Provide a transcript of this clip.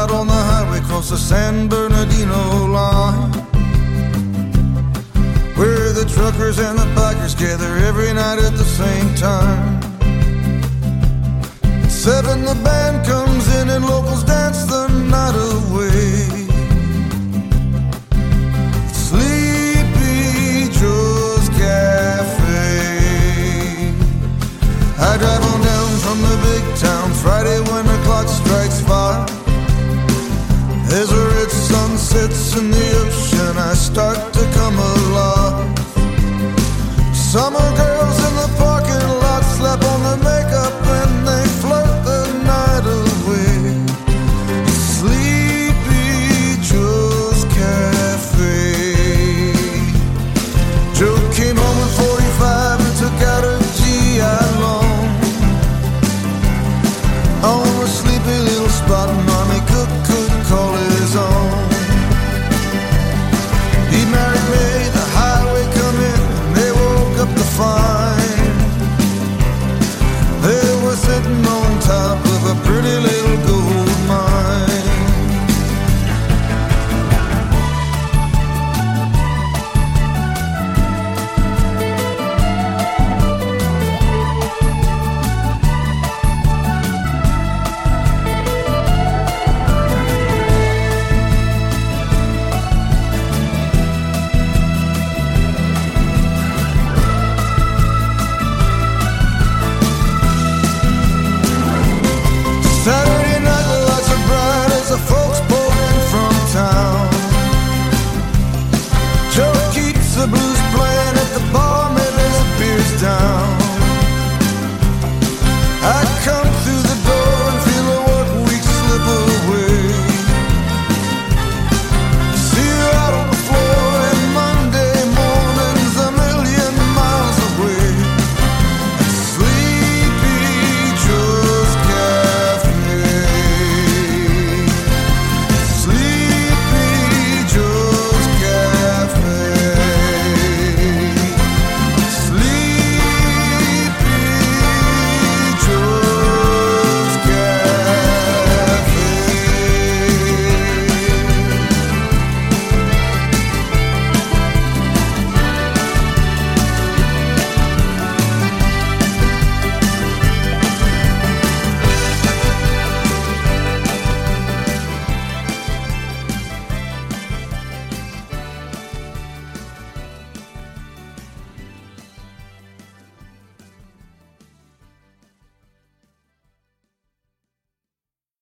out on the highway across the San Bernardino line, where the truckers and the bikers gather every night at the same time. At 7 the band comes in and locals dance the night away. Sleepy Joe's Cafe. I drive on down from the big town Friday when the clock strikes 5. As a red sun sets in the ocean, I start to come alive. Summer girl